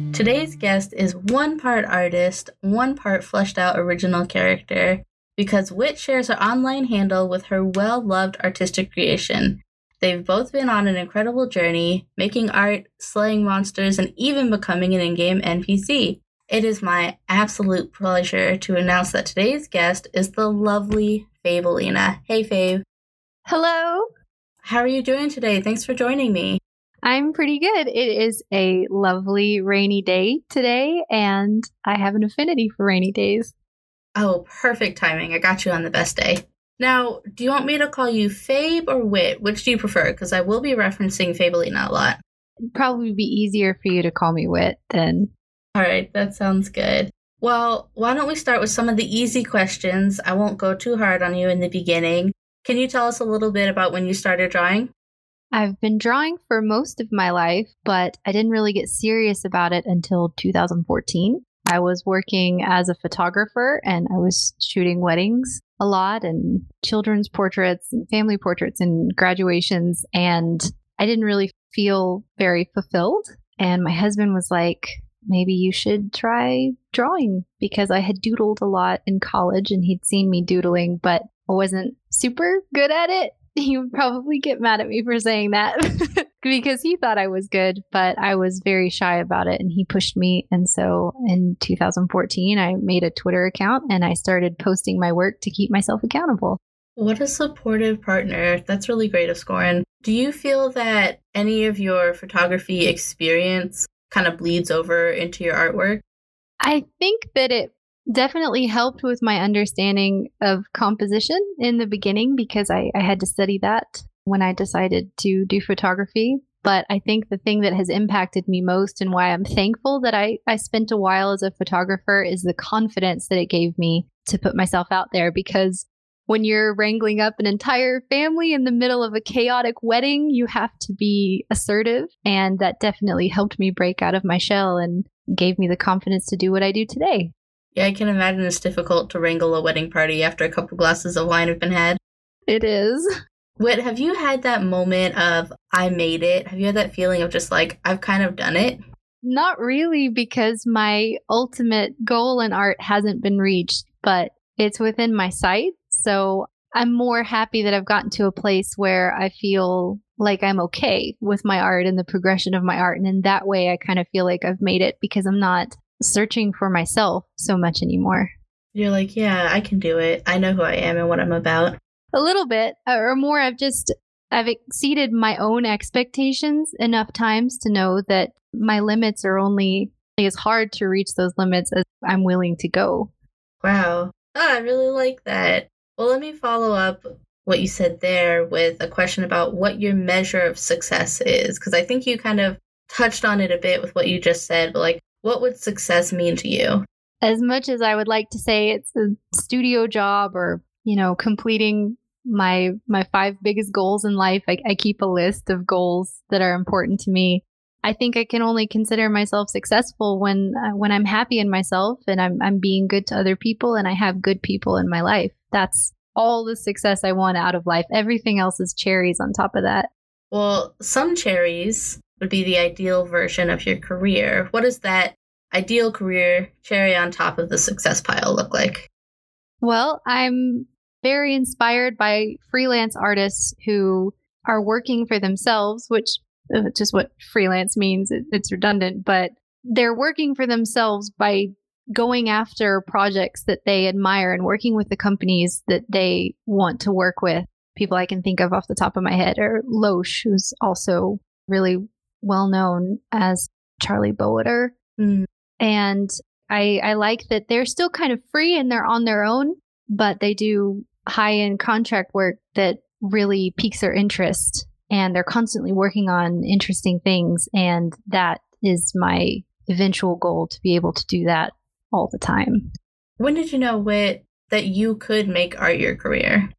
Today's guest is one part artist, one part fleshed out original character, because Wit shares her online handle with her well-loved artistic creation. They've both been on an incredible journey, making art, slaying monsters, and even becoming an in-game NPC. It is my absolute pleasure to announce that today's guest is the lovely Fabelina. Hey, Fabe. Hello. How are you doing today? Thanks for joining me. I'm pretty good. It is a lovely rainy day today, and I have an affinity for rainy days. Oh, perfect timing. I got you on the best day. Now, do you want me to call you Fabe or Wit? Which do you prefer? Because I will be referencing Fabelina a lot. It'd probably be easier for you to call me Wit then. All right, that sounds good. Well, why don't we start with some of the easy questions? I won't go too hard on you in the beginning. Can you tell us a little bit about when you started drawing? I've been drawing for most of my life, but I didn't really get serious about it until 2014. I was working as a photographer and I was shooting weddings a lot and children's portraits and family portraits and graduations. And I didn't really feel very fulfilled. And my husband was like, maybe you should try drawing, because I had doodled a lot in college and he'd seen me doodling, but I wasn't super good at it. He would probably get mad at me for saying that because he thought I was good, but I was very shy about it and he pushed me. And so in 2014, I made a Twitter account and I started posting my work to keep myself accountable. What a supportive partner. That's really great of Scorin. Do you feel that any of your photography experience kind of bleeds over into your artwork? I think that it definitely helped with my understanding of composition in the beginning, because I had to study that when I decided to do photography. But I think the thing that has impacted me most and why I'm thankful that I spent a while as a photographer is the confidence that it gave me to put myself out there. Because when you're wrangling up an entire family in the middle of a chaotic wedding, you have to be assertive. And that definitely helped me break out of my shell and gave me the confidence to do what I do today. Yeah, I can imagine it's difficult to wrangle a wedding party after a couple glasses of wine have been had. It is. Wit, have you had that moment of, I made it? Have you had that feeling of just like, I've kind of done it? Not really, because my ultimate goal in art hasn't been reached, but it's within my sight. So I'm more happy that I've gotten to a place where I feel like I'm okay with my art and the progression of my art. And in that way, I kind of feel like I've made it because I'm not searching for myself so much anymore. You're like, yeah, I can do it. I know who I am and what I'm about. A little bit, or more. I've exceeded my own expectations enough times to know that my limits are only as hard to reach those limits as I'm willing to go. Wow. Oh, I really like that. Well, let me follow up what you said there with a question about what your measure of success is, because I think you kind of touched on it a bit with what you just said, but like, what would success mean to you? As much as I would like to say it's a studio job or, completing my 5 biggest goals in life, I keep a list of goals that are important to me. I think I can only consider myself successful when I'm happy in myself and I'm being good to other people and I have good people in my life. That's all the success I want out of life. Everything else is cherries on top of that. Well, some cherries would be the ideal version of your career. What does that ideal career cherry on top of the success pile look like? Well, I'm very inspired by freelance artists who are working for themselves, which is just what freelance means. It's redundant, but they're working for themselves by going after projects that they admire and working with the companies that they want to work with. People I can think of off the top of my head are Loesch, who's also really well known as Charlie Boeter. Mm. And I like that they're still kind of free and they're on their own, but they do high-end contract work that really piques their interest. And they're constantly working on interesting things. And that is my eventual goal, to be able to do that all the time. When did you know, Wit, that you could make art your career?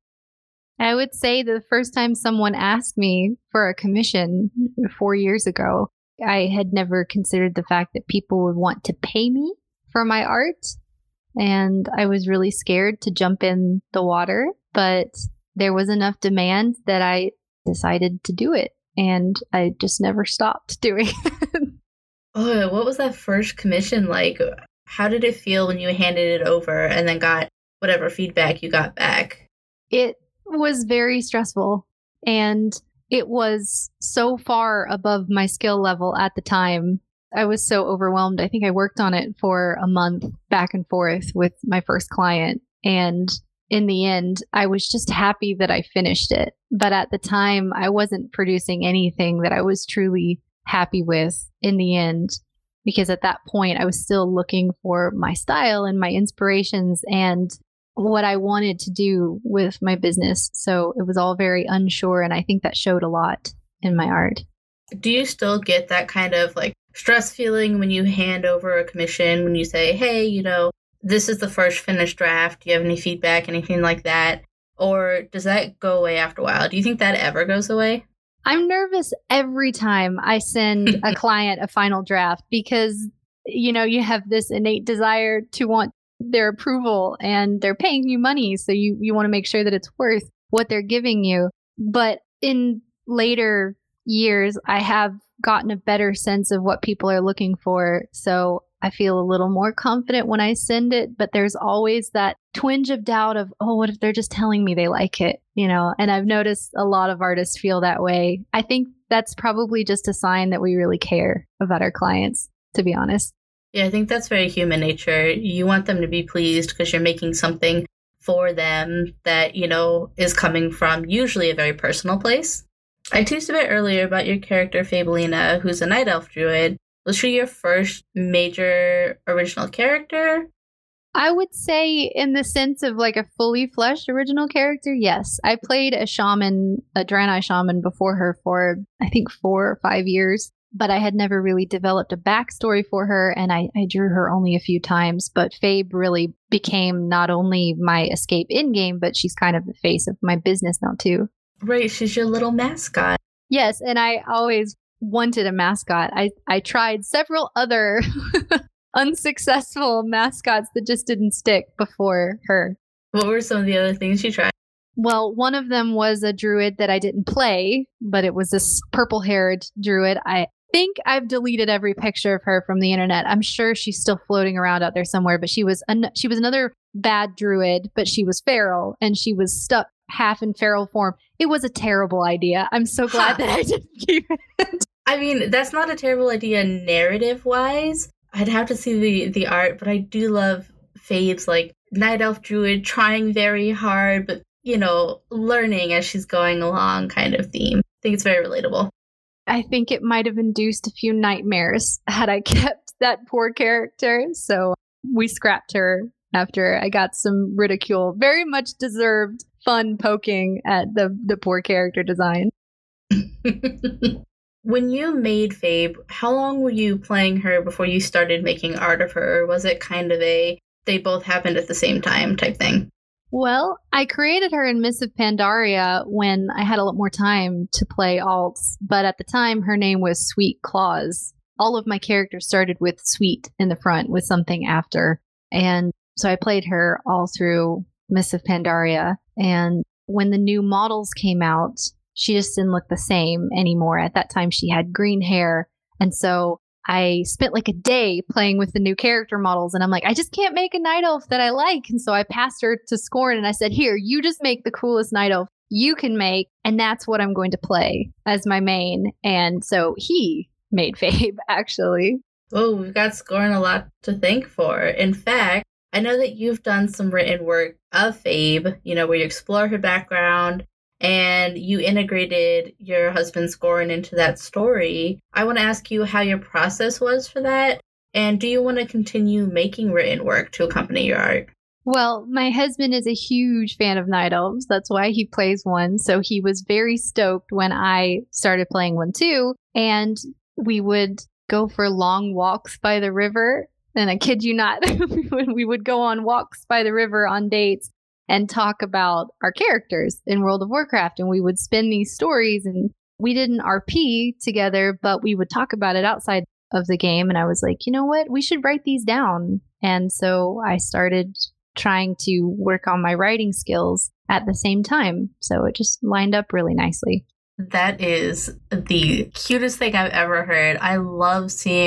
I would say the first time someone asked me for a commission 4 years ago, I had never considered the fact that people would want to pay me for my art. And I was really scared to jump in the water, but there was enough demand that I decided to do it. And I just never stopped doing it. Oh, what was that first commission like? How did it feel when you handed it over and then got whatever feedback you got back? It was very stressful, and it was so far above my skill level at the time. I was so overwhelmed. I think I worked on it for a month back and forth with my first client. And in the end, I was just happy that I finished it. But at the time, I wasn't producing anything that I was truly happy with in the end, because at that point, I was still looking for my style and my inspirations and what I wanted to do with my business. So it was all very unsure. And I think that showed a lot in my art. Do you still get that kind of like stress feeling when you hand over a commission, when you say, hey, this is the first finished draft. Do you have any feedback, anything like that? Or does that go away after a while? Do you think that ever goes away? I'm nervous every time I send a client a final draft because, you have this innate desire to want their approval and they're paying you money. So you want to make sure that it's worth what they're giving you. But in later years, I have gotten a better sense of what people are looking for. So I feel a little more confident when I send it, but there's always that twinge of doubt of, oh, what if they're just telling me they like it, And I've noticed a lot of artists feel that way. I think that's probably just a sign that we really care about our clients, to be honest. Yeah, I think that's very human nature. You want them to be pleased because you're making something for them that, is coming from usually a very personal place. I teased a bit earlier about your character, Fabelina, who's a night elf druid. Was she your first major original character? I would say in the sense of like a fully fleshed original character, yes. I played a shaman, a Draenei shaman before her for, I think, 4 or 5 years. But I had never really developed a backstory for her, and I drew her only a few times. But Fabe really became not only my escape in-game, but she's kind of the face of my business now, too. Right, she's your little mascot. Yes, and I always wanted a mascot. I tried several other unsuccessful mascots that just didn't stick before her. What were some of the other things you tried? Well, one of them was a druid that I didn't play, but it was this purple-haired druid. I think I've deleted every picture of her from the internet. I'm sure she's still floating around out there somewhere, but she was another bad druid, but she was feral and she was stuck half in feral form. It was a terrible idea. I'm so glad that I didn't keep it. I mean, that's not a terrible idea narrative-wise. I'd have to see the art, but I do love Fabe's like night elf druid trying very hard, but learning as she's going along kind of theme. I think it's very relatable. I think it might have induced a few nightmares had I kept that poor character. So we scrapped her after I got some ridicule. Very much deserved fun poking at the poor character design. When you made Fabe, how long were you playing her before you started making art of her? Or was it kind of they both happened at the same time type thing? Well, I created her in Mists of Pandaria when I had a lot more time to play alts, but at the time her name was Sweet Claus. All of my characters started with Sweet in the front with something after. And so I played her all through Mists of Pandaria. And when the new models came out, she just didn't look the same anymore. At that time, she had green hair. And so I spent like a day playing with the new character models, and I'm like, I just can't make a night elf that I like. And so I passed her to Scorn and I said, here, you just make the coolest night elf you can make. And that's what I'm going to play as my main. And so he made Fabe, actually. Oh, we've got Scorn a lot to thank for. In fact, I know that you've done some written work of Fabe, where you explore her background and you integrated your husband Scorn into that story. I want to ask you how your process was for that, and do you want to continue making written work to accompany your art? Well, my husband is a huge fan of night elves. That's why he plays one. So he was very stoked when I started playing one too. And we would go for long walks by the river. And I kid you not, we would go on walks by the river on dates and talk about our characters in World of Warcraft. And we would spin these stories, and we didn't RP together, but we would talk about it outside of the game. And I was like, you know what? We should write these down. And so I started trying to work on my writing skills at the same time. So it just lined up really nicely. That is the cutest thing I've ever heard. I love seeing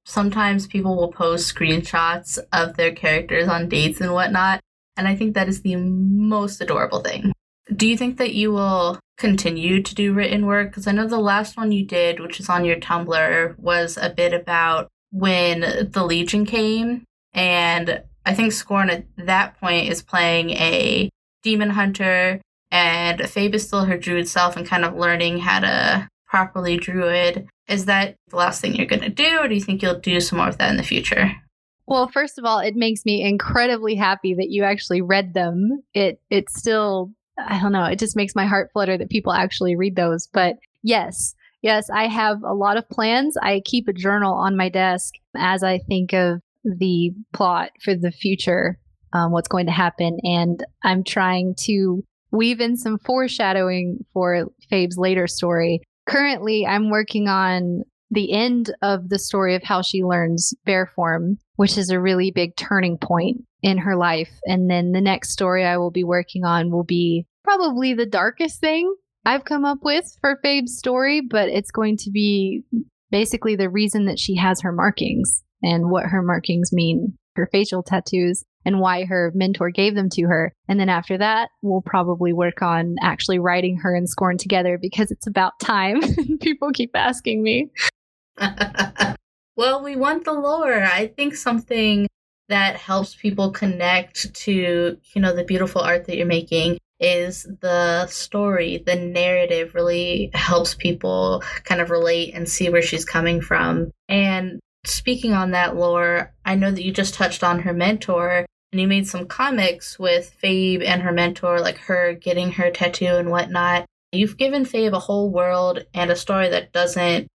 sometimes people will post screenshots of their characters on dates and whatnot, and I think that is the most adorable thing. Do you think that you will continue to do written work? Because I know the last one you did, which is on your Tumblr, was a bit about when the Legion came, and I think Scorn at that point is playing a demon hunter, and Fabe is still her druid self and kind of learning how to properly druid. Is that the last thing you're going to do, or do you think you'll do some more of that in the future? Well, first of all, it makes me incredibly happy that you actually read them. It's still, I don't know, it just makes my heart flutter that people actually read those. But yes, I have a lot of plans. I keep a journal on my desk as I think of the plot for the future, what's going to happen. And I'm trying to weave in some foreshadowing for Fabe's later story. Currently, I'm working on the end of the story of how she learns bear form, which is a really big turning point in her life. And then the next story I will be working on will be probably the darkest thing I've come up with for Fabe's story, but it's going to be basically the reason that she has her markings and what her markings mean, her facial tattoos, and why her mentor gave them to her. And then after that, we'll probably work on actually writing her and Scorn together because it's about time. People keep asking me. Well, we want the lore. I think something that helps people connect to, the beautiful art that you're making is the story. The narrative really helps people kind of relate and see where she's coming from. And speaking on that lore, I know that you just touched on her mentor, and you made some comics with Fabe and her mentor, like her getting her tattoo and whatnot. You've given Fabe a whole world and a story that doesn't,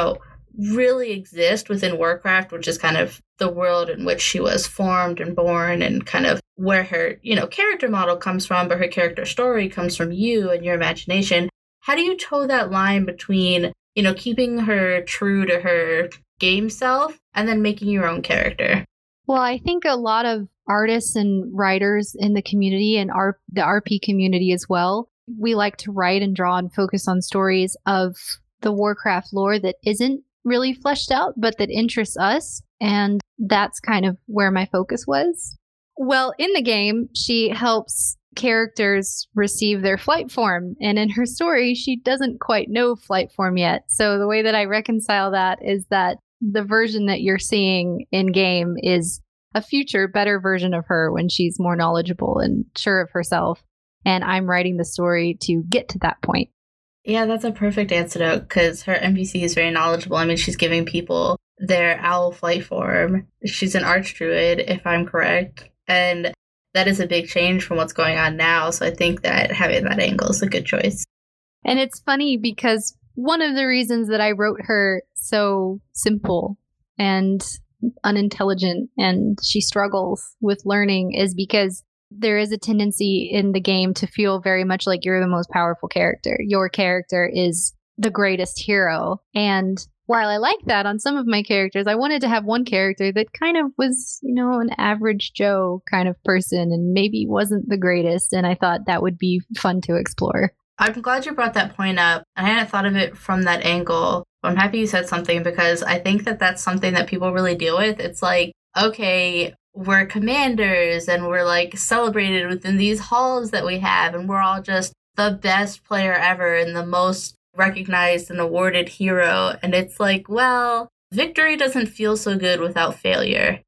really exist within Warcraft, which is kind of the world in which she was formed and born and kind of where her, character model comes from, but her character story comes from you and your imagination. How do you toe that line between, keeping her true to her game self and then making your own character? Well, I think a lot of artists and writers in the community and the RP community as well, we like to write and draw and focus on stories of the Warcraft lore that isn't really fleshed out, but that interests us. And that's kind of where my focus was. Well, in the game, she helps characters receive their flight form. And in her story, she doesn't quite know flight form yet. So the way that I reconcile that is that the version that you're seeing in game is a future, better version of her when she's more knowledgeable and sure of herself. And I'm writing the story to get to that point. Yeah, that's a perfect antidote because her NPC is very knowledgeable. I mean, she's giving people their owl flight form. She's an archdruid, if I'm correct. And that is a big change from what's going on now. So I think that having that angle is a good choice. And it's funny because one of the reasons that I wrote her so simple and unintelligent and she struggles with learning is because there is a tendency in the game to feel very much like you're the most powerful character. Your character is the greatest hero. And while I like that on some of my characters, I wanted to have one character that kind of was, an average Joe kind of person and maybe wasn't the greatest. And I thought that would be fun to explore. I'm glad you brought that point up. I hadn't thought of it from that angle. I'm happy you said something because I think that that's something that people really deal with. It's like, okay, we're commanders and we're like celebrated within these halls that we have, and we're all just the best player ever and the most recognized and awarded hero. And it's like, well, victory doesn't feel so good without failure,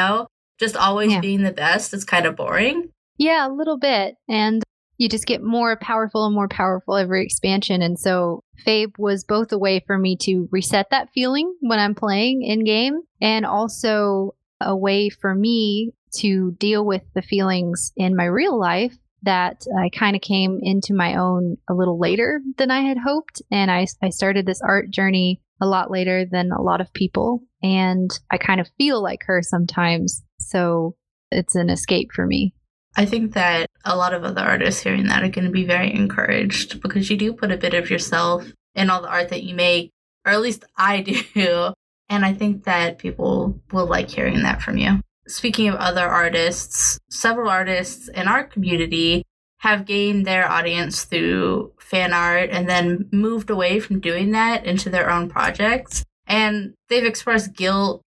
Just always being the best is kind of boring. Yeah, a little bit. And you just get more powerful every expansion. And so Fabe was both a way for me to reset that feeling when I'm playing in game, and also a way for me to deal with the feelings in my real life that I kind of came into my own a little later than I had hoped. And I started this art journey a lot later than a lot of people. And I kind of feel like her sometimes. So it's an escape for me. I think that a lot of other artists hearing that are going to be very encouraged because you do put a bit of yourself in all the art that you make, or at least I do. And I think that people will like hearing that from you. Speaking of other artists, several artists in our community have gained their audience through fan art and then moved away from doing that into their own projects. And they've expressed guilt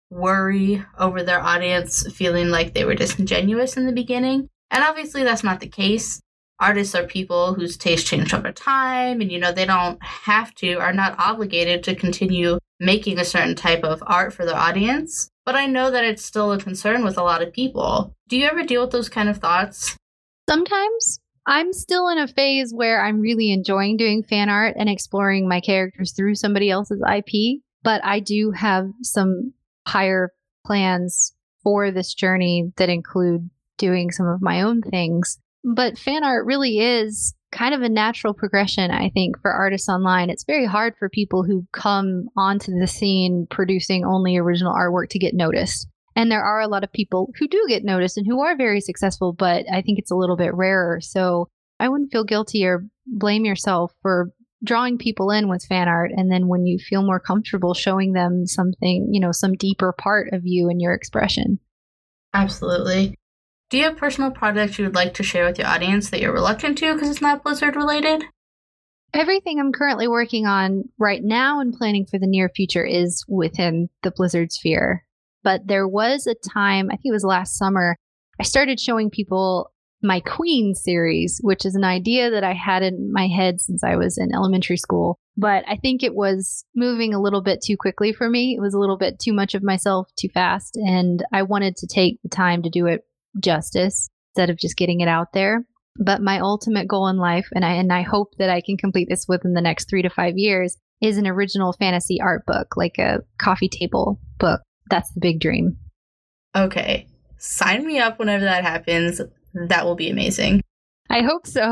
worry over their audience feeling like they were disingenuous in the beginning. And obviously that's not the case. Artists are people whose tastes change over time, and they don't have to, are not obligated to continue making a certain type of art for their audience. But I know that it's still a concern with a lot of people. Do you ever deal with those kind of thoughts? Sometimes. I'm still in a phase where I'm really enjoying doing fan art and exploring my characters through somebody else's IP, but I do have some higher plans for this journey that include doing some of my own things. But fan art really is kind of a natural progression, I think, for artists online. It's very hard for people who come onto the scene producing only original artwork to get noticed. And there are a lot of people who do get noticed and who are very successful, but I think it's a little bit rarer. So I wouldn't feel guilty or blame yourself for drawing people in with fan art. And then when you feel more comfortable showing them something, some deeper part of you and your expression. Absolutely. Do you have personal projects you would like to share with your audience that you're reluctant to because it's not Blizzard related? Everything I'm currently working on right now and planning for the near future is within the Blizzard sphere. But there was a time, I think it was last summer, I started showing people my Queen series, which is an idea that I had in my head since I was in elementary school. But I think it was moving a little bit too quickly for me. It was a little bit too much of myself too fast. And I wanted to take the time to do it justice instead of just getting it out there. But my ultimate goal in life, and I hope that I can complete this within the next 3 to 5 years, is an original fantasy art book, like a coffee table book. That's the big dream. Okay. Sign me up whenever that happens. That will be amazing. I hope so.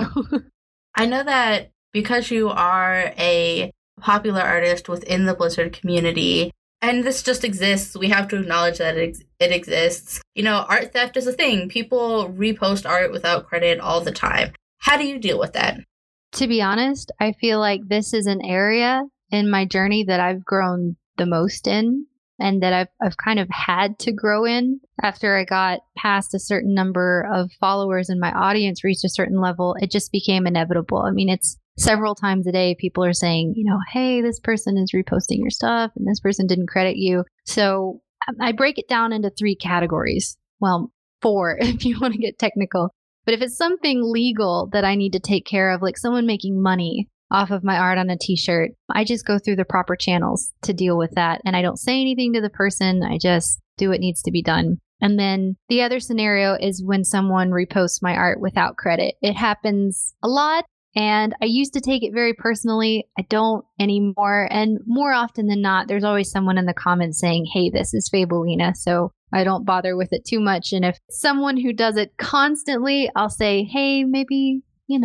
I know that because you are a popular artist within the Blizzard community, and this just exists, we have to acknowledge that it exists. Art theft is a thing. People repost art without credit all the time. How do you deal with that? To be honest, I feel like this is an area in my journey that I've grown the most in, and that I've kind of had to grow in after I got past a certain number of followers and my audience reached a certain level. It just became inevitable. I mean, it's several times a day people are saying, hey, this person is reposting your stuff and this person didn't credit you. So I break it down into 3 categories. Well, 4 if you want to get technical. But if it's something legal that I need to take care of, like someone making money off of my art on a t-shirt, I just go through the proper channels to deal with that. And I don't say anything to the person. I just do what needs to be done. And then the other scenario is when someone reposts my art without credit. It happens a lot. And I used to take it very personally. I don't anymore. And more often than not, there's always someone in the comments saying, hey, this is Fabelina. So I don't bother with it too much. And if someone who does it constantly, I'll say, hey, maybe,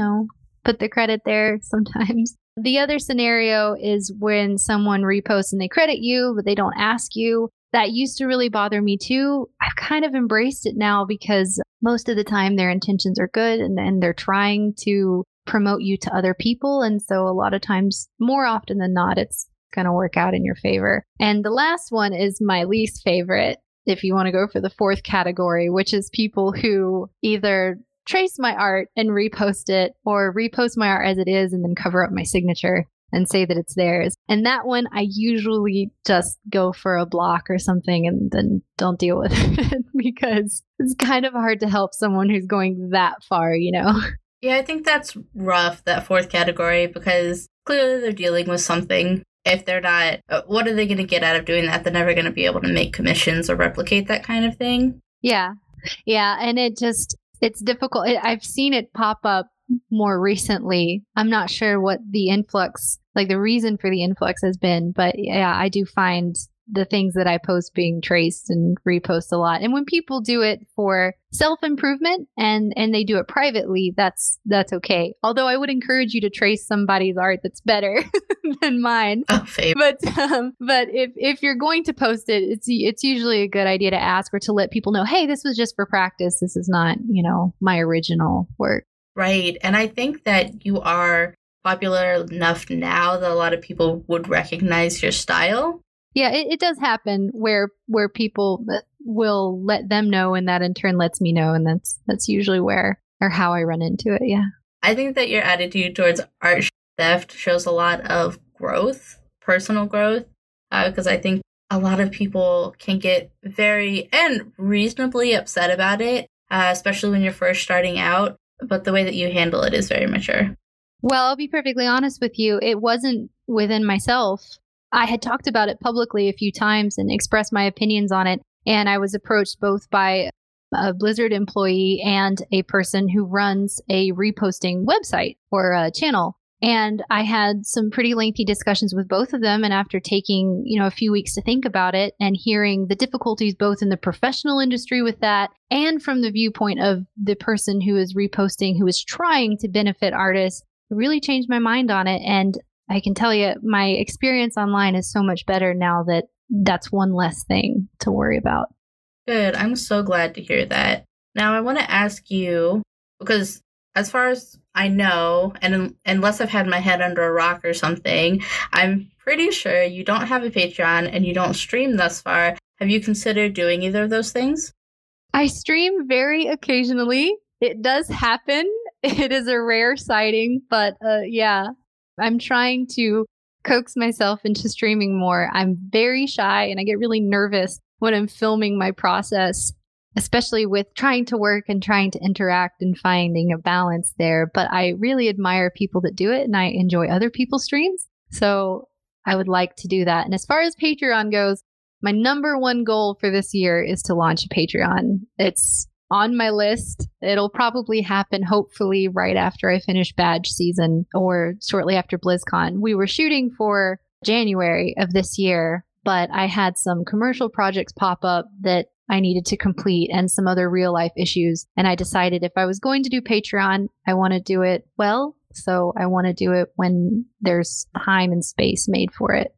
put the credit there sometimes. The other scenario is when someone reposts and they credit you, but they don't ask you. That used to really bother me too. I've kind of embraced it now because most of the time their intentions are good and they're trying to promote you to other people. And so a lot of times, more often than not, it's going to work out in your favor. And the last one is my least favorite, if you want to go for the 4th category, which is people who either trace my art and repost it or repost my art as it is and then cover up my signature and say that it's theirs. And that one, I usually just go for a block or something and then don't deal with it because it's kind of hard to help someone who's going that far, Yeah, I think that's rough, that 4th category, because clearly they're dealing with something. If they're not, what are they going to get out of doing that? They're never going to be able to make commissions or replicate that kind of thing. Yeah. Yeah. And it's difficult. I've seen it pop up more recently. I'm not sure what the influx, like the reason for the influx has been, but yeah, I do find the things that I post being traced and repost a lot. And when people do it for self-improvement and they do it privately, that's okay. Although I would encourage you to trace somebody's art that's better than mine. Oh, but if you're going to post it, it's usually a good idea to ask or to let people know, hey, this was just for practice. This is not, my original work. Right. And I think that you are popular enough now that a lot of people would recognize your style. Yeah, it does happen where people will let them know, and that in turn lets me know, and that's usually where or how I run into it. Yeah, I think that your attitude towards art theft shows a lot of growth, personal growth, because I think a lot of people can get very and reasonably upset about it, especially when you're first starting out. But the way that you handle it is very mature. Well, I'll be perfectly honest with you. It wasn't within myself. I had talked about it publicly a few times and expressed my opinions on it. And I was approached both by a Blizzard employee and a person who runs a reposting website or a channel. And I had some pretty lengthy discussions with both of them. And after taking, a few weeks to think about it and hearing the difficulties both in the professional industry with that and from the viewpoint of the person who is reposting, who is trying to benefit artists, it really changed my mind on it. And I can tell you, my experience online is so much better now that that's one less thing to worry about. Good. I'm so glad to hear that. Now, I want to ask you, because as far as I know, and unless I've had my head under a rock or something, I'm pretty sure you don't have a Patreon and you don't stream thus far. Have you considered doing either of those things? I stream very occasionally. It does happen. It is a rare sighting, but yeah, I'm trying to coax myself into streaming more. I'm very shy and I get really nervous when I'm filming my process, especially with trying to work and trying to interact and finding a balance there. But I really admire people that do it and I enjoy other people's streams. So I would like to do that. And as far as Patreon goes, my number one goal for this year is to launch a Patreon. It's on my list. It'll probably happen, hopefully, right after I finish badge season or shortly after BlizzCon. We were shooting for January of this year, but I had some commercial projects pop up that I needed to complete and some other real life issues. And I decided if I was going to do Patreon, I want to do it well. So I want to do it when there's time and space made for it.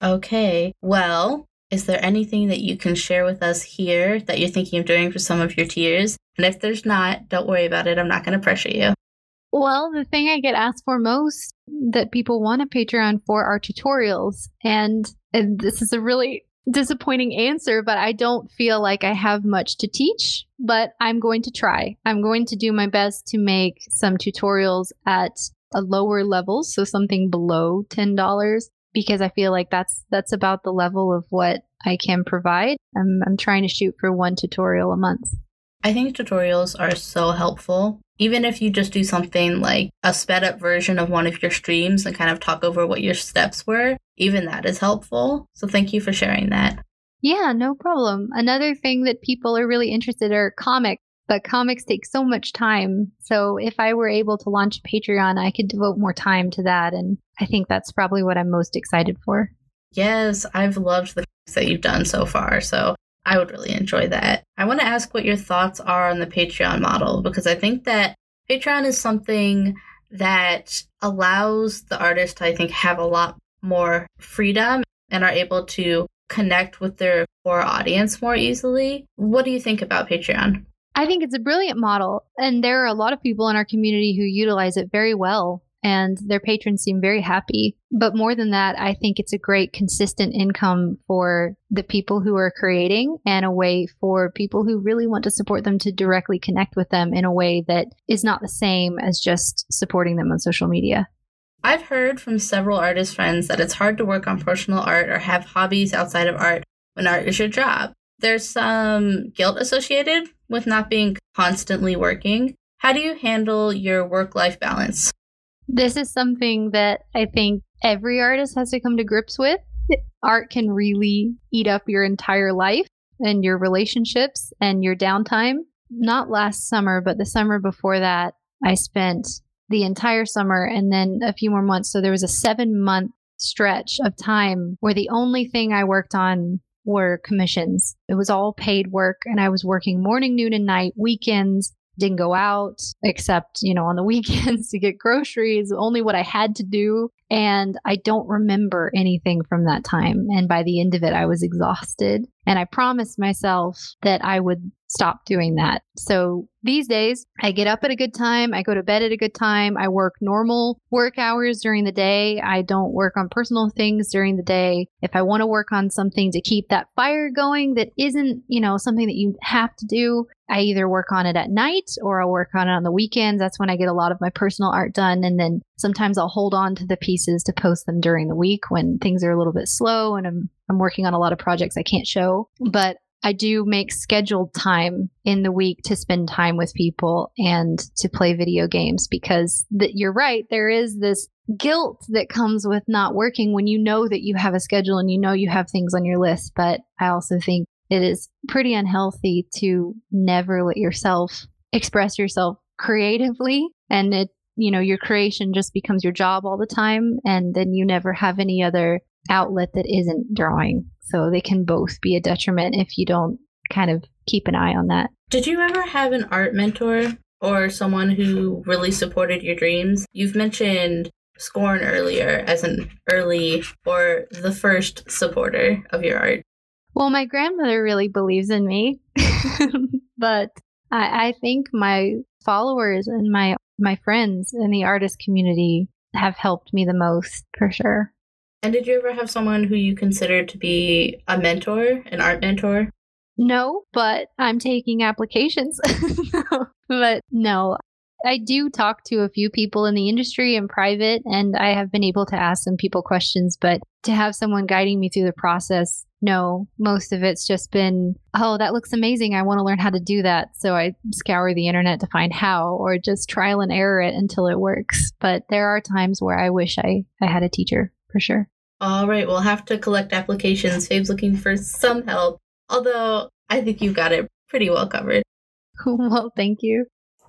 Okay. Well, is there anything that you can share with us here that you're thinking of doing for some of your tiers? And if there's not, don't worry about it. I'm not going to pressure you. Well, the thing I get asked for most that people want a Patreon for are tutorials. And this is a really disappointing answer, but I don't feel like I have much to teach, but I'm going to try. I'm going to do my best to make some tutorials at a lower level, so something below $10, because I feel like that's about the level of what I can provide. I'm trying to shoot for one tutorial a month. I think tutorials are so helpful. Even if you just do something like a sped up version of one of your streams and kind of talk over what your steps were, even that is helpful. So thank you for sharing that. Yeah, no problem. Another thing that people are really interested in are comics, but comics take so much time. So if I were able to launch a Patreon, I could devote more time to that. And I think that's probably what I'm most excited for. Yes, I've loved the comics that you've done so far. So I would really enjoy that. I want to ask what your thoughts are on the Patreon model, because I think that Patreon is something that allows the artist to, I think, have a lot more freedom and are able to connect with their core audience more easily. What do you think about Patreon? I think it's a brilliant model, and there are a lot of people in our community who utilize it very well, and their patrons seem very happy. But more than that, I think it's a great consistent income for the people who are creating and a way for people who really want to support them to directly connect with them in a way that is not the same as just supporting them on social media. I've heard from several artist friends that it's hard to work on personal art or have hobbies outside of art when art is your job. There's some guilt associated with not being constantly working. How do you handle your work-life balance? This is something that I think every artist has to come to grips with. Art can really eat up your entire life and your relationships and your downtime. Not last summer, but the summer before that, I spent the entire summer and then a few more months. So there was a 7-month stretch of time where the only thing I worked on were commissions. It was all paid work, and I was working morning, noon, and night, weekends. Didn't go out except, on the weekends to get groceries, only what I had to do. And I don't remember anything from that time. And by the end of it, I was exhausted. And I promised myself that I would stop doing that. So these days, I get up at a good time. I go to bed at a good time. I work normal work hours during the day. I don't work on personal things during the day. If I want to work on something to keep that fire going that isn't, something that you have to do, I either work on it at night or I'll work on it on the weekends. That's when I get a lot of my personal art done. And then sometimes I'll hold on to the pieces to post them during the week when things are a little bit slow and I'm working on a lot of projects I can't show. But I do make scheduled time in the week to spend time with people and to play video games because you're right. There is this guilt that comes with not working when you know that you have a schedule and you know you have things on your list. But I also think it is pretty unhealthy to never let yourself express yourself creatively, and your creation just becomes your job all the time, and then you never have any other outlet that isn't drawing. So they can both be a detriment if you don't kind of keep an eye on that. Did you ever have an art mentor or someone who really supported your dreams? You've mentioned Scorn earlier as an early or the first supporter of your art. Well, my grandmother really believes in me, but I think my followers and my friends in the artist community have helped me the most, for sure. And did you ever have someone who you considered to be a mentor, an art mentor? No, but I'm taking applications. But no, I do talk to a few people in the industry in private, and I have been able to ask some people questions, but to have someone guiding me through the process, no, most of it's just been, oh, that looks amazing. I want to learn how to do that. So I scour the internet to find how, or just trial and error it until it works. But there are times where I wish I had a teacher, for sure. All right, we'll have to collect applications. Fabe's looking for some help, although I think you've got it pretty well covered. Well, thank you.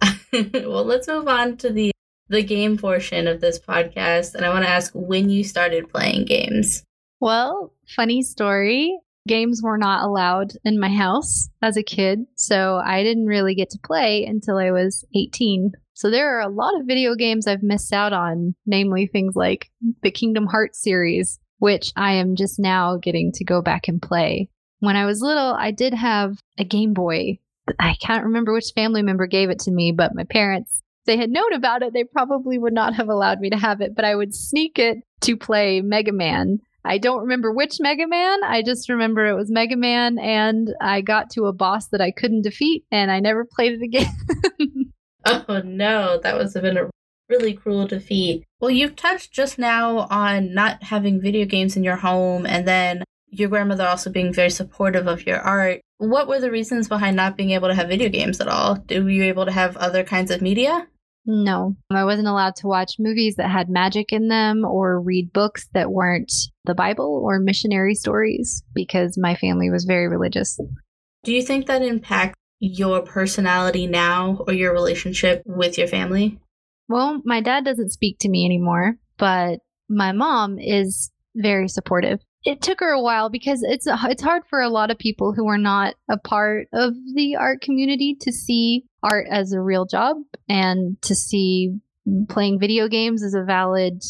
Well, let's move on to the game portion of this podcast. And I want to ask when you started playing games. Well, funny story. Games were not allowed in my house as a kid, so I didn't really get to play until I was 18. So there are a lot of video games I've missed out on, namely things like the Kingdom Hearts series, which I am just now getting to go back and play. When I was little, I did have a Game Boy. I can't remember which family member gave it to me, but my parents, if they had known about it, they probably would not have allowed me to have it, but I would sneak it to play Mega Man. I don't remember which Mega Man. I just remember it was Mega Man, and I got to a boss that I couldn't defeat, and I never played it again. Oh no, that must have been a really cruel defeat. Well, you've touched just now on not having video games in your home, and then your grandmother also being very supportive of your art. What were the reasons behind not being able to have video games at all? Were you able to have other kinds of media? No, I wasn't allowed to watch movies that had magic in them or read books that weren't the Bible or missionary stories because my family was very religious. Do you think that impacts your personality now or your relationship with your family? Well, my dad doesn't speak to me anymore, but my mom is very supportive. It took her a while because it's hard for a lot of people who are not a part of the art community to see art as a real job and to see playing video games as a valid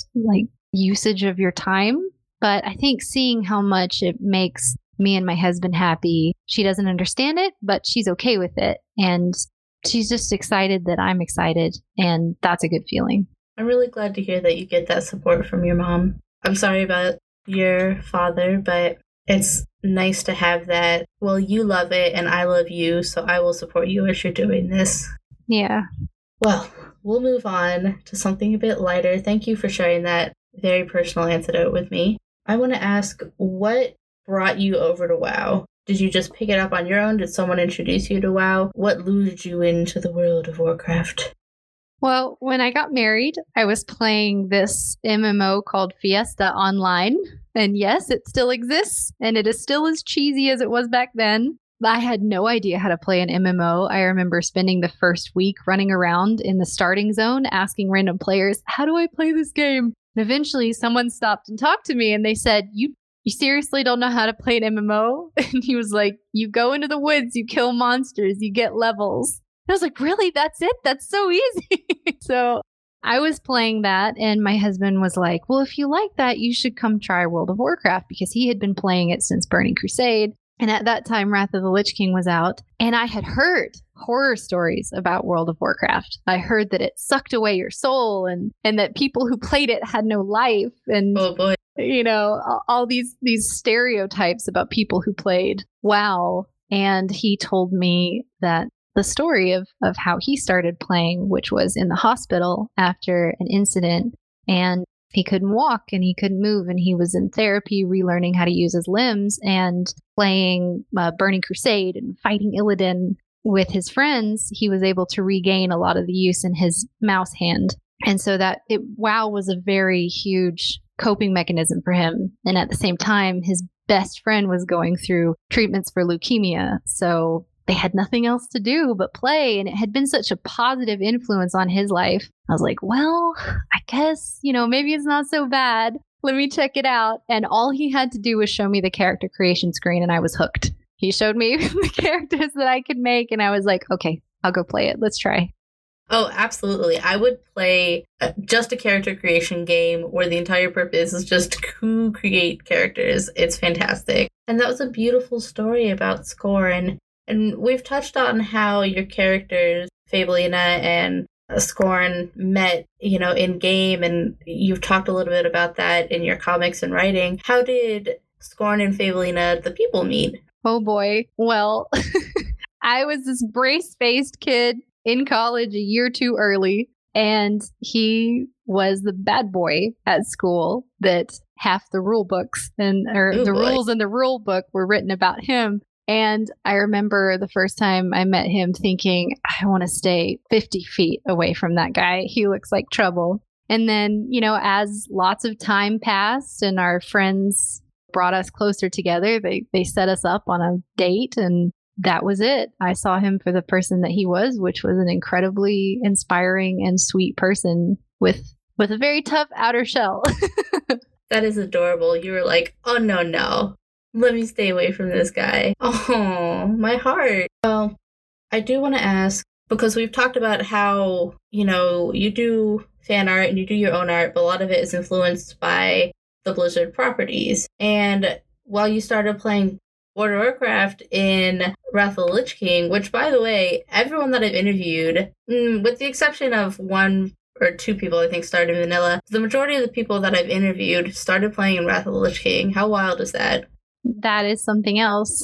usage of your time. But I think seeing how much it makes me and my husband happy, she doesn't understand it, but she's okay with it. And she's just excited that I'm excited. And that's a good feeling. I'm really glad to hear that you get that support from your mom. I'm sorry about your father, but it's nice to have that. Well, you love it and I love you, so I will support you as you're doing this. Yeah. Well, we'll move on to something a bit lighter. Thank you for sharing that very personal anecdote with me. I want to ask, what brought you over to WoW? Did you just pick it up on your own? Did someone introduce you to WoW? What lured you into the world of Warcraft? Well, when I got married, I was playing this MMO called Fiesta Online. And yes, it still exists, and it is still as cheesy as it was back then. I had no idea how to play an MMO. I remember spending the first week running around in the starting zone asking random players, how do I play this game? And eventually someone stopped and talked to me and they said, you seriously don't know how to play an MMO? And he was like, you go into the woods, you kill monsters, you get levels. I was like, really? That's it? That's so easy. So I was playing that and my husband was like, well, if you like that, you should come try World of Warcraft because he had been playing it since Burning Crusade. And at that time, Wrath of the Lich King was out. And I had heard horror stories about World of Warcraft. I heard that it sucked away your soul and that people who played it had no life. And, oh boy, all these stereotypes about people who played WoW. And he told me that the story of how he started playing, which was in the hospital after an incident and he couldn't walk and he couldn't move, and he was in therapy relearning how to use his limbs and playing Burning Crusade and fighting Illidan with his friends. He was able to regain a lot of the use in his mouse hand. And so WoW was a very huge coping mechanism for him. And at the same time, his best friend was going through treatments for leukemia. So they had nothing else to do but play. And it had been such a positive influence on his life. I was like, well, I guess, maybe it's not so bad. Let me check it out. And all he had to do was show me the character creation screen and I was hooked. He showed me the characters that I could make and I was like, okay, I'll go play it. Let's try. Oh, absolutely. I would play just a character creation game where the entire purpose is just to create characters. It's fantastic. And that was a beautiful story about Scorn. And we've touched on how your characters, Fabelina and Scorn, met, in game. And you've talked a little bit about that in your comics and writing. How did Scorn and Fabelina, the people, meet? Oh, boy. Well, I was this brace-faced kid in college a year too early, and he was the bad boy at school that half the rule books rules in the rule book were written about him. And I remember the first time I met him thinking, I want to stay 50 feet away from that guy. He looks like trouble. And then, as lots of time passed and our friends brought us closer together, they set us up on a date, and that was it. I saw him for the person that he was, which was an incredibly inspiring and sweet person with a very tough outer shell. That is adorable. You were like, oh, no. Let me stay away from this guy. Oh, my heart. Well, I do want to ask, because we've talked about how, you do fan art and you do your own art, but a lot of it is influenced by the Blizzard properties. And while you started playing World of Warcraft in Wrath of the Lich King, which, by the way, everyone that I've interviewed, with the exception of one or two people, I think, started in vanilla, the majority of the people that I've interviewed started playing in Wrath of the Lich King. How wild is that? That is something else.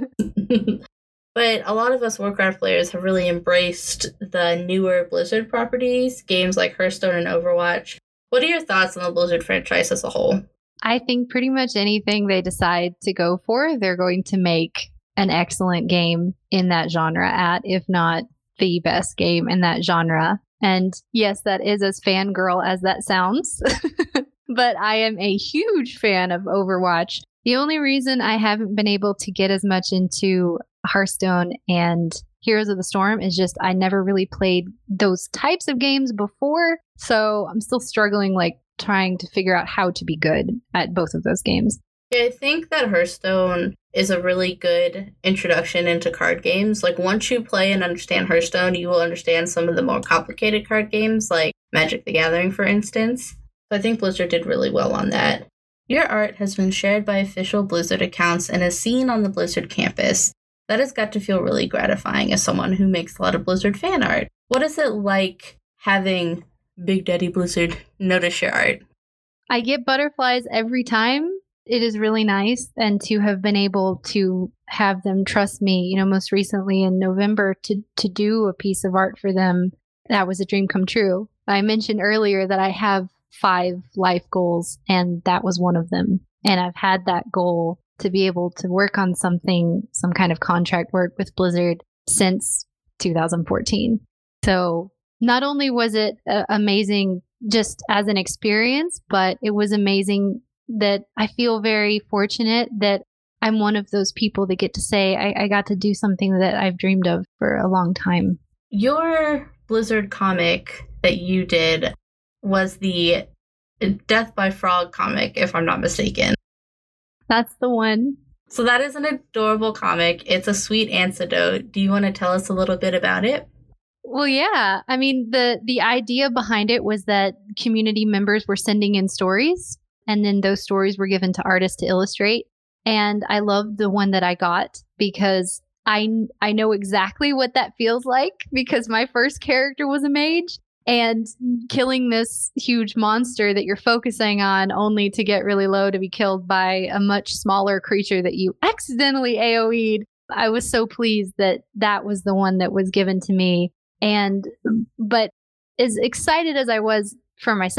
But a lot of us Warcraft players have really embraced the newer Blizzard properties, games like Hearthstone and Overwatch. What are your thoughts on the Blizzard franchise as a whole? I think pretty much anything they decide to go for, they're going to make an excellent game in that genre at, if not the best game in that genre. And yes, that is as fangirl as that sounds, but I am a huge fan of Overwatch. The only reason I haven't been able to get as much into Hearthstone and Heroes of the Storm is just I never really played those types of games before. So I'm still struggling, trying to figure out how to be good at both of those games. Yeah, I think that Hearthstone is a really good introduction into card games. Once you play and understand Hearthstone, you will understand some of the more complicated card games, like Magic the Gathering, for instance. So I think Blizzard did really well on that. Your art has been shared by official Blizzard accounts and is seen on the Blizzard campus. That has got to feel really gratifying as someone who makes a lot of Blizzard fan art. What is it like having Big Daddy Blizzard notice your art? I get butterflies every time. It is really nice. And to have been able to have them trust me, most recently in November to do a piece of art for them, that was a dream come true. I mentioned earlier that I have 5 life goals, and that was one of them. And I've had that goal to be able to work on something, some kind of contract work with Blizzard since 2014. So not only was it amazing just as an experience, but it was amazing that I feel very fortunate that I'm one of those people that get to say I got to do something that I've dreamed of for a long time. Your Blizzard comic that you did was the Death by Frog comic, if I'm not mistaken. That's the one. So that is an adorable comic. It's a sweet antidote. Do you want to tell us a little bit about it? Well, yeah. I mean, the idea behind it was that community members were sending in stories, and then those stories were given to artists to illustrate. And I loved the one that I got because I know exactly what that feels like, because my first character was a mage, and killing this huge monster that you're focusing on only to get really low to be killed by a much smaller creature that you accidentally AoE'd. I was so pleased that that was the one that was given to me. But as excited as I was for myself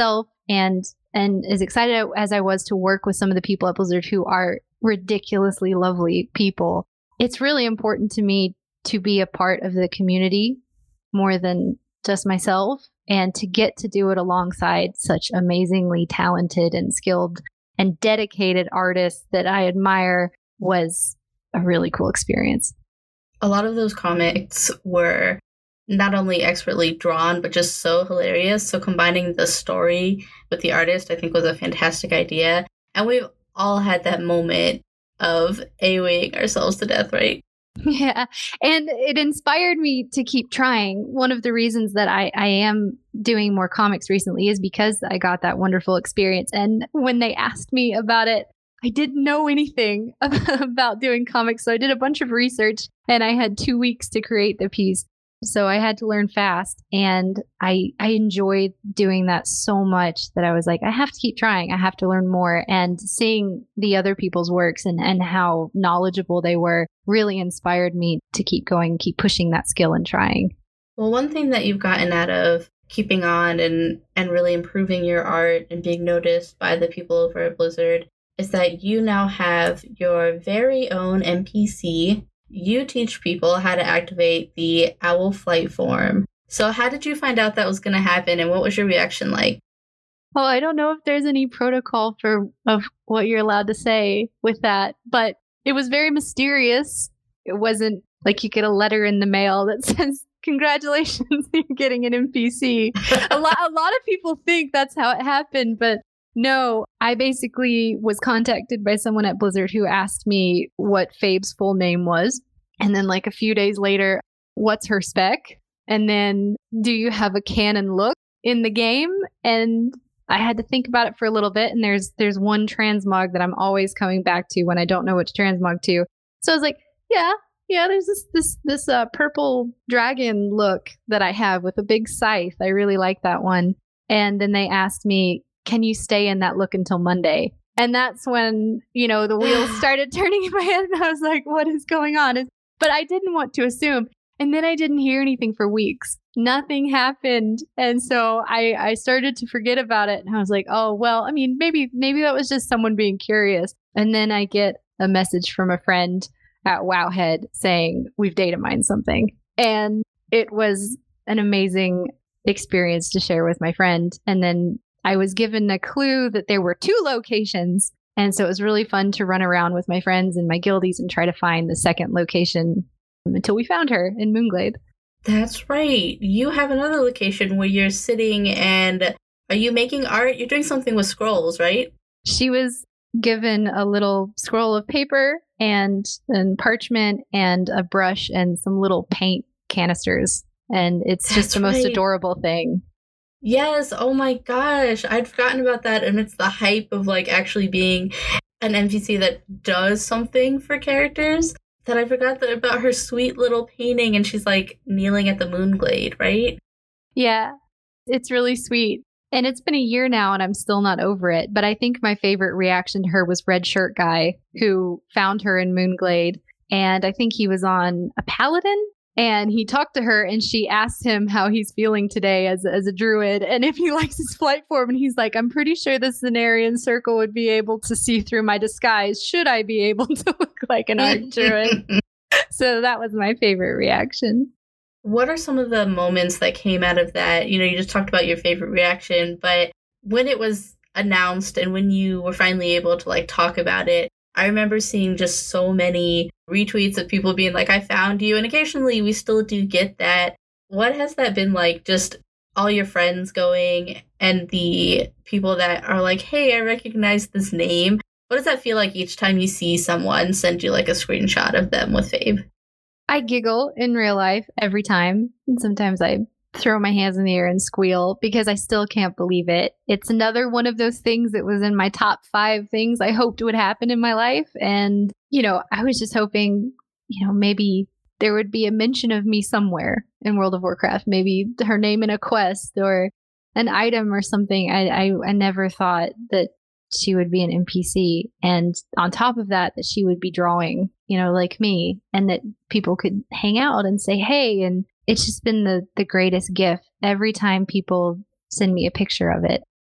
and as excited as I was to work with some of the people at Blizzard who are ridiculously lovely people, it's really important to me to be a part of the community more than just myself, and to get to do it alongside such amazingly talented and skilled and dedicated artists that I admire was a really cool experience. A lot of those comics were not only expertly drawn, but just so hilarious. So combining the story with the artist, I think, was a fantastic idea. And we've all had that moment of AOEing ourselves to death, right? Yeah. And it inspired me to keep trying. One of the reasons that I am doing more comics recently is because I got that wonderful experience. And when they asked me about it, I didn't know anything about doing comics. So I did a bunch of research and I had 2 weeks to create the piece. So I had to learn fast. And I enjoyed doing that so much that I was like, I have to keep trying. I have to learn more. And seeing the other people's works and how knowledgeable they were really inspired me to keep going, keep pushing that skill and trying. Well, one thing that you've gotten out of keeping on and really improving your art and being noticed by the people over at Blizzard is that you now have your very own NPC. You teach people how to activate the Owl Flight form. So how did you find out that was going to happen, and what was your reaction like? Well, I don't know if there's any protocol of what you're allowed to say with that, but it was very mysterious. It wasn't like you get a letter in the mail that says, congratulations, you're getting an NPC. a lot of people think that's how it happened, but no, I basically was contacted by someone at Blizzard who asked me what Fabe's full name was. And then like a few days later, what's her spec? And then, do you have a canon look in the game? And I had to think about it for a little bit. And there's one transmog that I'm always coming back to when I don't know which transmog to. So I was like, yeah, there's this purple dragon look that I have with a big scythe. I really like that one. And then they asked me, can you stay in that look until Monday? And that's when, the wheels started turning in my head and I was like, what is going on? But I didn't want to assume. And then I didn't hear anything for weeks. Nothing happened. And so I started to forget about it. And I was like, oh, well, I mean, maybe that was just someone being curious. And then I get a message from a friend at Wowhead saying, we've data mined something. And it was an amazing experience to share with my friend. And then I was given a clue that there were 2 locations. And so it was really fun to run around with my friends and my guildies and try to find the second location until we found her in Moonglade. That's right. You have another location where you're sitting and are you making art? You're doing something with scrolls, right? She was given a little scroll of paper and parchment and a brush and some little paint canisters. And it's just the most adorable thing. Yes. Oh my gosh. I'd forgotten about that. And it's the hype of like actually being an NPC that does something for characters that I forgot about her sweet little painting. And she's like kneeling at the Moonglade, right? Yeah, it's really sweet. And it's been a year now and I'm still not over it. But I think my favorite reaction to her was Red Shirt Guy, who found her in Moonglade. And I think he was on a paladin. And he talked to her and she asked him how he's feeling today as a druid and if he likes his flight form. And he's like, I'm pretty sure the Cenarian Circle would be able to see through my disguise should I be able to look like an arc druid. So that was my favorite reaction. What are some of the moments that came out of that? You just talked about your favorite reaction, but when it was announced and when you were finally able to like talk about it, I remember seeing just so many retweets of people being like, I found you. And occasionally we still do get that. What has that been like? Just all your friends going and the people that are like, hey, I recognize this name. What does that feel like each time you see someone send you like a screenshot of them with Fabe? I giggle in real life every time. And sometimes I throw my hands in the air and squeal because I still can't believe it. It's another one of those things that was in my top 5 things I hoped would happen in my life. And, I was just hoping, maybe there would be a mention of me somewhere in World of Warcraft, maybe her name in a quest or an item or something. I never thought that she would be an NPC. And on top of that she would be drawing, like me, and that people could hang out and say, hey, and it's just been the greatest gift every time people send me a picture of it.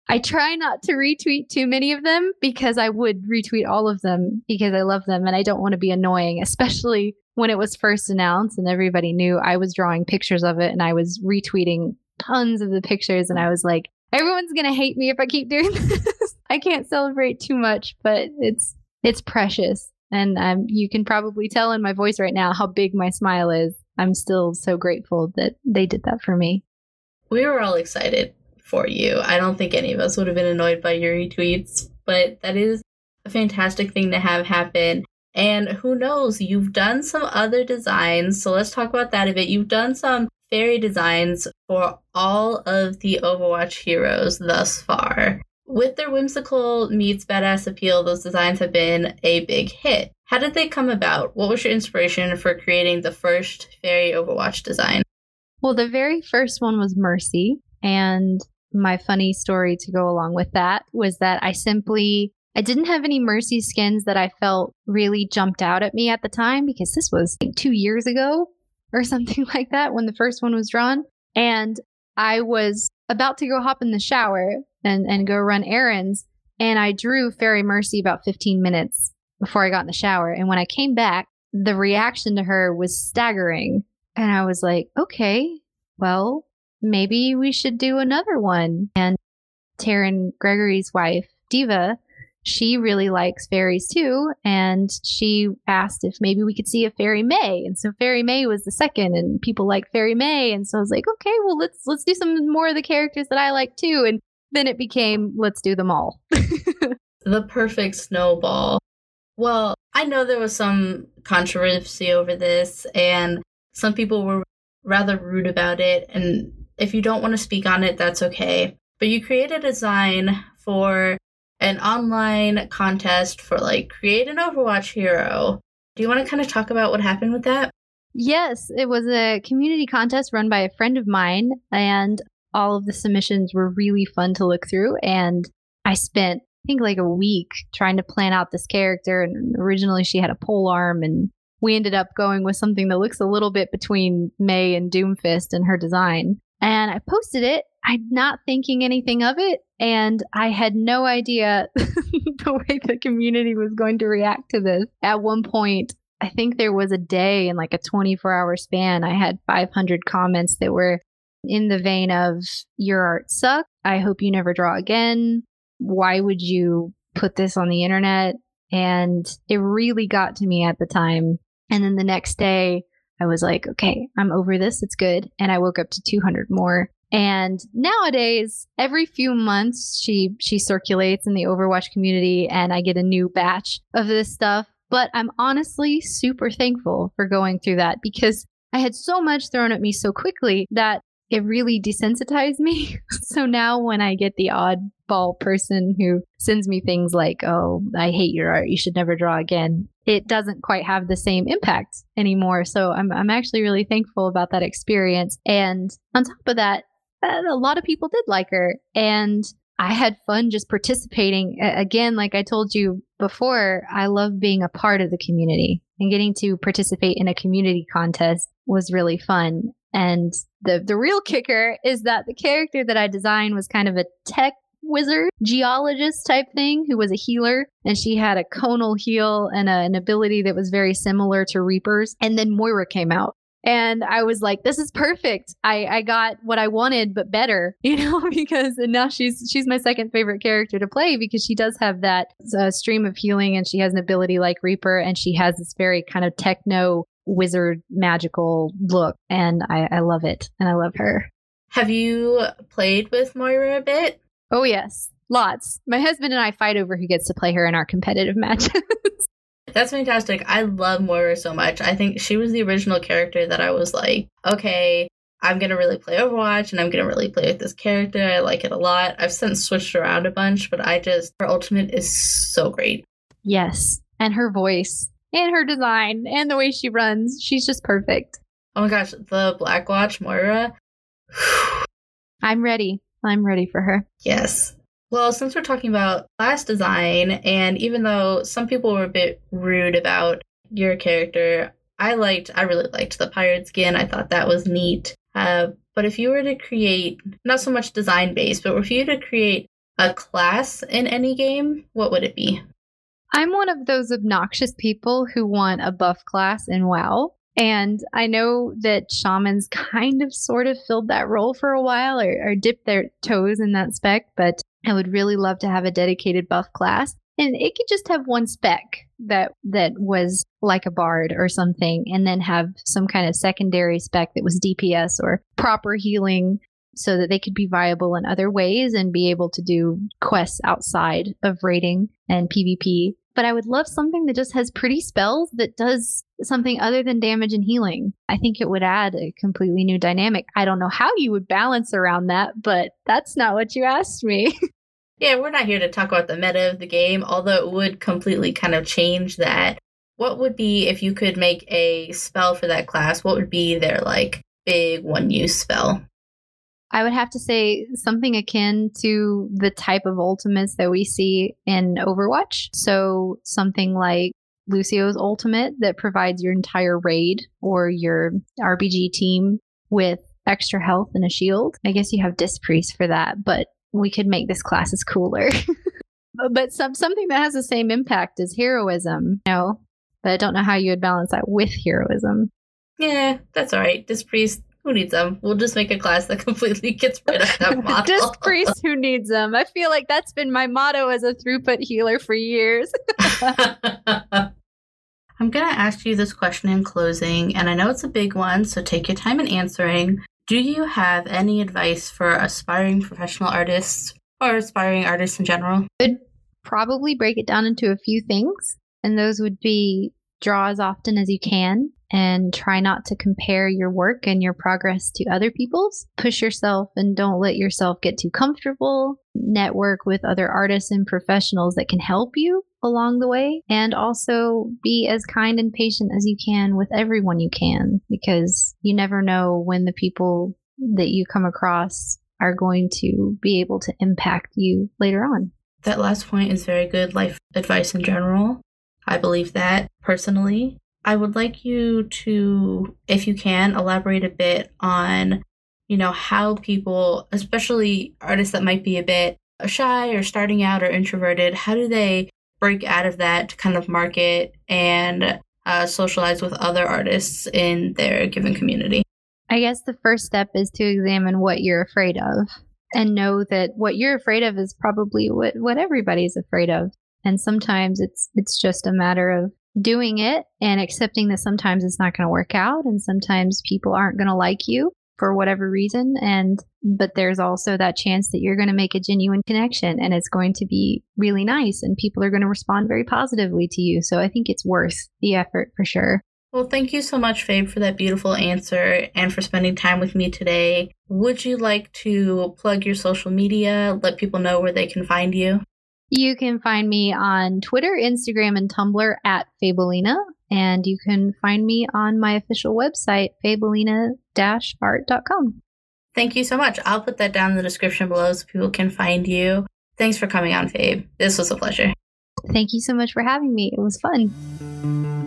I try not to retweet too many of them because I would retweet all of them because I love them and I don't want to be annoying, especially when it was first announced and everybody knew I was drawing pictures of it and I was retweeting tons of the pictures and I was like, everyone's going to hate me if I keep doing this. I can't celebrate too much, but it's precious. And you can probably tell in my voice right now how big my smile is. I'm still so grateful that they did that for me. We were all excited for you. I don't think any of us would have been annoyed by your retweets, but that is a fantastic thing to have happen. And who knows, you've done some other designs, so let's talk about that a bit. You've done some fairy designs for all of the Overwatch heroes thus far. With their whimsical meets badass appeal, those designs have been a big hit. How did they come about? What was your inspiration for creating the first fairy Overwatch design? Well, the very first one was Mercy, and my funny story to go along with that was that I didn't have any Mercy skins that I felt really jumped out at me at the time because this was like 2 years ago or something like that when the first one was drawn. And I was about to go hop in the shower and go run errands. And I drew Fairy Mercy about 15 minutes before I got in the shower. And when I came back, the reaction to her was staggering. And I was like, okay, well, maybe we should do another one. And Taryn Gregory's wife, Diva, she really likes fairies too. And she asked if maybe we could see a Fairy May. And so Fairy May was the second and people like Fairy May. And so I was like, okay, well, let's do some more of the characters that I like too. And then it became, let's do them all. The perfect snowball. Well, I know there was some controversy over this and some people were rather rude about it. And if you don't want to speak on it, that's okay. But you created a design for an online contest for create an Overwatch hero. Do you want to kind of talk about what happened with that? Yes, it was a community contest run by a friend of mine, and all of the submissions were really fun to look through. And I spent, I think, a week trying to plan out this character. And originally she had a pole arm, and we ended up going with something that looks a little bit between May and Doomfist in her design. And I posted it. I'm not thinking anything of it. And I had no idea the way the community was going to react to this. At one point, I think there was a day in a 24-hour span, I had 500 comments that were in the vein of, your art sucks. I hope you never draw again. Why would you put this on the internet? And it really got to me at the time. And then the next day, I was like, okay, I'm over this. It's good. And I woke up to 200 more. And nowadays, every few months, she circulates in the Overwatch community and I get a new batch of this stuff. But I'm honestly super thankful for going through that because I had so much thrown at me so quickly that it really desensitized me. So now when I get the oddball person who sends me things like, oh, I hate your art, you should never draw again, it doesn't quite have the same impact anymore. So I'm actually really thankful about that experience. And on top of that, a lot of people did like her. And I had fun just participating. Again, like I told you before, I love being a part of the community, and getting to participate in a community contest was really fun. And the real kicker is that the character that I designed was kind of a tech wizard, geologist type thing who was a healer. And she had a conal heal and an ability that was very similar to Reaper's. And then Moira came out. And I was like, this is perfect. I got what I wanted, but better, because and now she's my second favorite character to play because she does have that stream of healing and she has an ability like Reaper and she has this very kind of techno wizard magical look. And I love it. And I love her. Have you played with Moira a bit? Oh, yes. Lots. My husband and I fight over who gets to play her in our competitive matches. That's fantastic. I love Moira so much. I think she was the original character that I was like, okay, I'm going to really play Overwatch and I'm going to really play with this character. I like it a lot. I've since switched around a bunch, but her ultimate is so great. Yes. And her voice and her design and the way she runs. She's just perfect. Oh my gosh, the Blackwatch Moira. I'm ready. I'm ready for her. Yes. Well, since we're talking about class design, and even though some people were a bit rude about your character, I really liked the pirate skin. I thought that was neat. But if you were to create, not so much design based, but if you were to create a class in any game, what would it be? I'm one of those obnoxious people who want a buff class in WoW. And I know that shamans kind of sort of filled that role for a while or dipped their toes in that spec, but I would really love to have a dedicated buff class. And it could just have one spec that was like a bard or something, and then have some kind of secondary spec that was DPS or proper healing so that they could be viable in other ways and be able to do quests outside of raiding and PvP. But I would love something that just has pretty spells that does something other than damage and healing. I think it would add a completely new dynamic. I don't know how you would balance around that, but that's not what you asked me. Yeah, we're not here to talk about the meta of the game, although it would completely kind of change that. What would be, if you could make a spell for that class, what would be their, like, big one-use spell? I would have to say something akin to the type of ultimates that we see in Overwatch. So something like Lucio's ultimate that provides your entire raid or your RPG team with extra health and a shield. I guess you have Disc Priest for that, but we could make this class as cooler. But something that has the same impact as heroism, no. But I don't know how you would balance that with heroism. Yeah, that's all right. Disc Priest, who needs them? We'll just make a class that completely gets rid of that model. Disc Priest, who needs them? I feel like that's been my motto as a throughput healer for years. I'm going to ask you this question in closing, and I know it's a big one, so take your time in answering. Do you have any advice for aspiring professional artists or aspiring artists in general? I'd probably break it down into a few things, and those would be draw as often as you can and try not to compare your work and your progress to other people's. Push yourself and don't let yourself get too comfortable. Network with other artists and professionals that can help you along the way, and also be as kind and patient as you can with everyone you can, because you never know when the people that you come across are going to be able to impact you later on. That last point is very good life advice in general. I believe that personally. I would like you to, if you can, elaborate a bit on, how people, especially artists that might be a bit shy or starting out or introverted, how do they break out of that to kind of market and socialize with other artists in their given community? I guess the first step is to examine what you're afraid of and know that what you're afraid of is probably what everybody's afraid of. And sometimes it's just a matter of doing it and accepting that sometimes it's not going to work out and sometimes people aren't going to like you for whatever reason. But there's also that chance that you're going to make a genuine connection and it's going to be really nice and people are going to respond very positively to you. So I think it's worth the effort for sure. Well, thank you so much, Fabe, for that beautiful answer and for spending time with me today. Would you like to plug your social media, let people know where they can find you? You can find me on Twitter, Instagram, and Tumblr at Fabelina. And you can find me on my official website, fabelina-art.com. Thank you so much. I'll put that down in the description below so people can find you. Thanks for coming on, Fabe. This was a pleasure. Thank you so much for having me. It was fun.